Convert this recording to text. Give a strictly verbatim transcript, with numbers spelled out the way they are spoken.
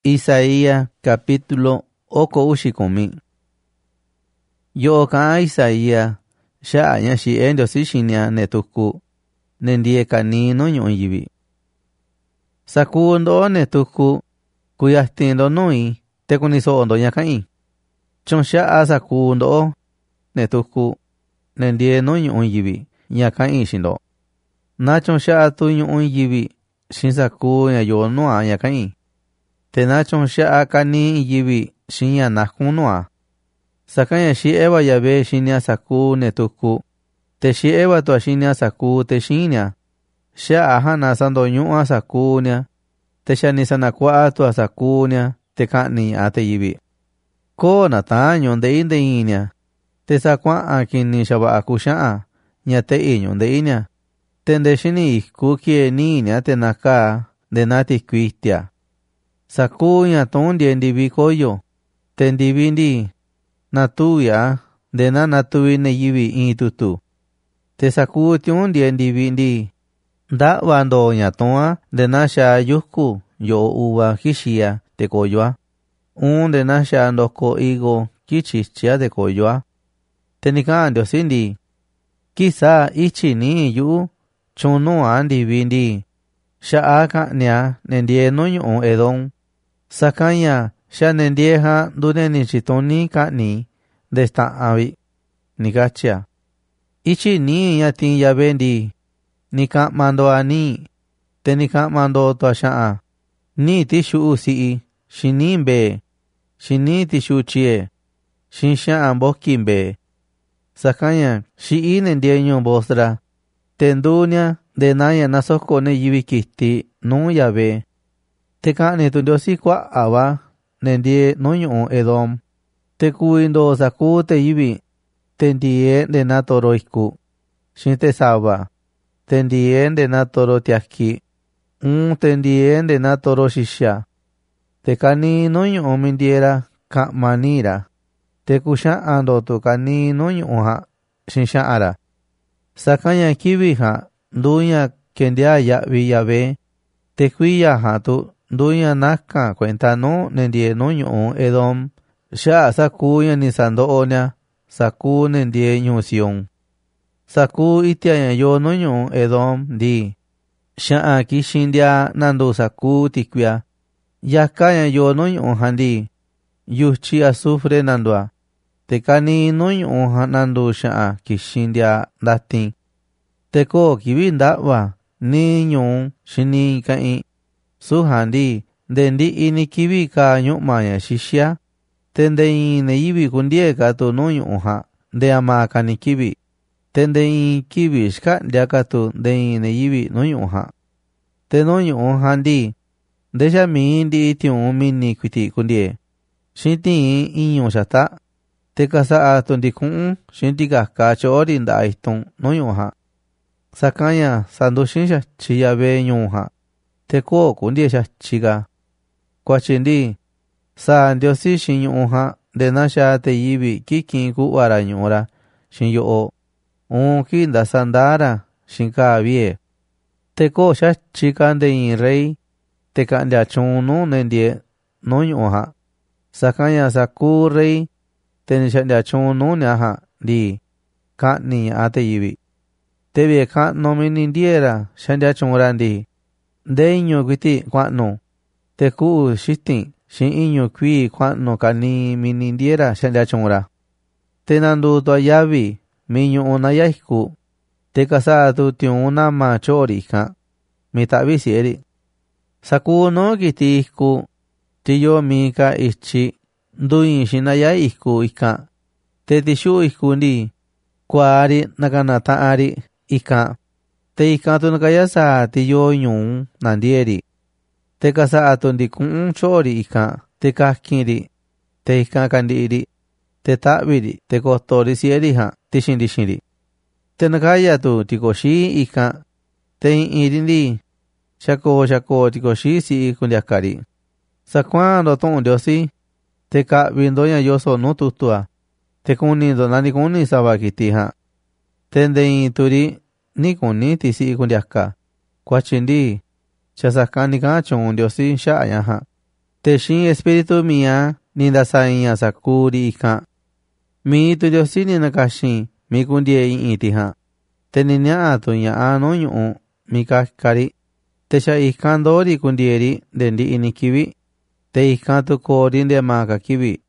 Isaías capítulo oko uxi kumi. Yo ka Isaías xa nya xi endio si xinia netuku nendie kanino ñu'u yivi. Saku ndo netuku kuyasti ndo nui te kuniso ndo ña ka'i. Chon xa saku ndo netuku nendie no ñu'u yivi ña ka'i xindo. Na chon xa tu ñu'u yivi xin saku ña yo nua ña ka'i. Te na chon xa kani yivi xin ña nakun nua. Sakanya xi eva yabe xinia saku netuku. Te xi eva tua xinia saku te xinia. Xa ahana sando ñu'a saku nia. Te xa ni sanakua tua saku nia te ka'ni a te yivi. Ko na taño nde inde inia. Te sakua kini xaba aku xa'a ña te iño nde inia. Te nde xini iku kie ni nia te naka de nati kuitia. Saku ña ton die ndivi koyo. Te ndivi ndi natuya de na natuvi ne yivi in tutu. Te saku tion die ndivi ndi. Da bando ña toa de na xa yuku yo uva kixia te koyoa. Un de na xa ndoko igo kichichia de koyoa. Te nikaan dio sindi. Kisa ichi ni yu chunua ndivi ndi. Xa aka nia nendie no ñu'u Edom. Sakanya xa nendieja dune ni chitoni ka'ni desta'avi. Nikachia. Ichi ni ña tin yabe ndi. Nika mando ani. Te nika mando tua xa'a. Ni tishu si'i. Xini mbe. Xini tishu chie. Xin xa'a mboki mbe. Sakanya xi'i nendieño bostra. Tendunia de naya nasoko ne yivi kiti no yabe. Te ka'ni tu ndiosi kua'a va nendie no ñu'u Edom. Te kuindo saku te yivi. Te ndie de na toro iku. Xin te saba. Te ndie de na toro tiaki. Un te ndie de na toro xixia. Te kani no ñu'u mindiera ka manira. Te kusha ando tu kani no ñu'u ha xin xa'ara. Sakanya kivi ha nduña kendia yavi yabe. Te kuiya ha tu nduña naka cuenta no nendie no ñu'u Edom. Xa saku ña ni sando oña. Saku nendie ñu'u Sion. Saku itia ña yo no ñu'u Edom di. Xa kishindia nandu saku tikwia. Yaka ña yo no ñu'u handi. Yuchi azufre nandua. Te kani no ñu'u nandu xa kishindia datin. Te ko kivi nda'va ni ñu'u xini ka'i. Su handi de ndi ini kivi ka ñu'ma ña xixia. Te nde in ne yivi kundie ka tu no ñu'u ha de ama ka ni kivi. Te nde in kivi xka ndia ka tu de in ne yivi no ñu'u ha. Te no ñu'u handi de xa mi ndi itiun mini kuiti kundie. Xinti iñu xata. Te kasa tu ndikun xinti kaka chori nda itun no ñu'u ha. Sakanya sandu xin xa chiyabe ñu'u ha. Te ko kundie xa chiga. Kwa chindi. Sa ndiosi xin ñu'u ha de na xa te yivi kikin ku'ara ñu'ura xin yo'o. Un ki nda sandara xin ka vie. Te ko xa chika nde in rey. Te kandia chun no nendie no ñu'u ha. Sakanya saku rey. Te ni xandia chun no nia ha di. Ka'ni a te yivi. Te vie ka'no minindiera xandia chunra ndi. De iñu kuiti kua'nu. Te ku'u xitin. Xin iñu kui kua'nu kani minindiera xandia chunra. Te nandu tua yavi mi ñu'u na yaiku. Te kasa tu tiun nama chori ka. Mi ta'vi sieri. Saku no kiti iku. Tiyo mi ka ichi. Nduin xinaya iku ika. Te tishu iku ndi. Kuari nakana ta'ari ika. Te ika tu nakaya sa tiyo ñu'u nandieri. Te kasa atu ndikun chori ika. Te kakiri. Te ika kandiri. Te ta'viri. Te kotori sieri ha. Tixindi xindi. Te nakaya tu tikoshi ika. Te iri ndi. Shako shako tikoshi si kundiakari. Sakuando ton ndiosi. Te ka'vindo ña yoso no tutua. Te kunindo nani kuni saba kiti ha. Te nde turi ni kuni tisi kundiaka. Kwa chindi. Cha sakani ka chun ndiosi xa ña ha. te xin espíritu mía ni ndasaiña sakuri ikan. Mi tu Diosi ni nakashin mi kundie itiha. Te ni ña'a tu ña'a no ñu'u mi kakari. Te xa ikan dori kundieri de ndi ini kiwi. Te ikan tu kori de maka kiwi.